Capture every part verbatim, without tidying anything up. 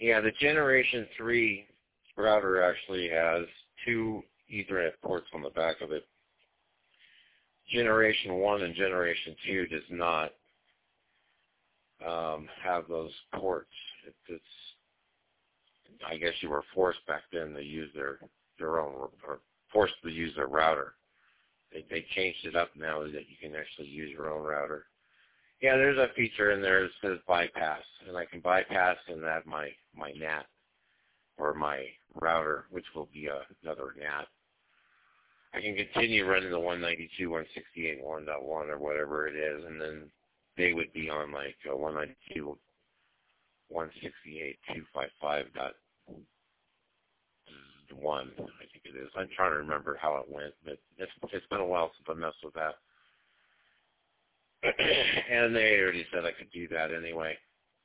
Yeah, the Generation three router actually has two Ethernet ports on the back of it. Generation one and Generation two does not um, have those ports. It, it's, I guess you were forced back then to use their, their own, or forced to use their router. They, they changed it up now that you can actually use your own router. Yeah, there's a feature in there that says bypass, and I can bypass and add my, my N A T or my router, which will be a, another N A T. I can continue running the one ninety-two dot one sixty-eight dot one dot one or whatever it is, and then they would be on like uh, one ninety-two dot one sixty-eight dot two fifty-five dot one, I think it is. I'm trying to remember how it went, but it's, it's been a while since I messed with that. And they already said I could do that anyway.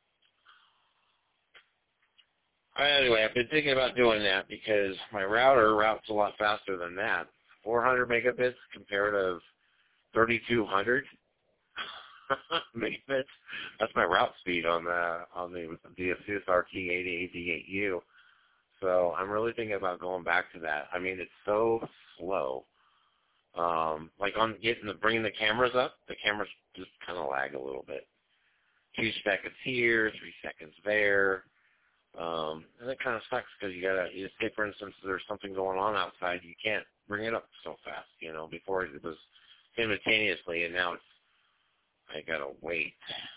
Anyway, I've been thinking about doing that because my router routes a lot faster than that. four hundred megabits compared to thirty-two hundred megabits. That's my route speed on the on the the Asus R T eighty eighty-eight U. So I'm really thinking about going back to that. I mean, it's so slow. Um, like on getting the bringing the cameras up, the cameras just kind of lag a little bit. Two seconds here, three seconds there. Um, and it kind of sucks because you gotta, you say for instance, there's something going on outside, you can't bring it up so fast. You know, before it was simultaneously, and now it's, I gotta wait.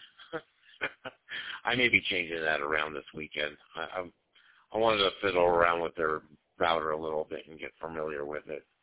I may be changing that around this weekend. I, I, I wanted to fiddle around with their router a little bit and get familiar with it.